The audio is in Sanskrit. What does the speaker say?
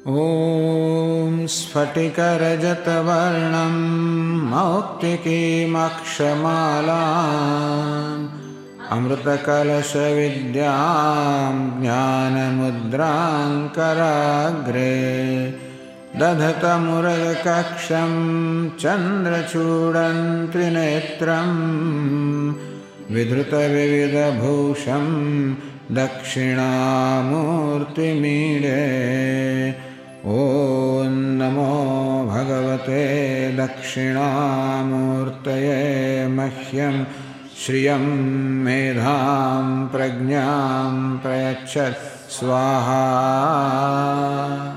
ॐ स्फटिकरजतवर्णं मौक्तिकीमक्षमालाम् अमृतकलशविद्यां ज्ञानमुद्रां कराग्रे दधतमुरगकक्षं चन्द्रचूडं त्रिनेत्रं विधृतविविधभूषं दक्षिणामूर्तिमीडे। ॐ नमो भगवते दक्षिणामूर्तये मह्यं श्रियं मेधां प्रज्ञां प्रयच्छत् स्वाहा।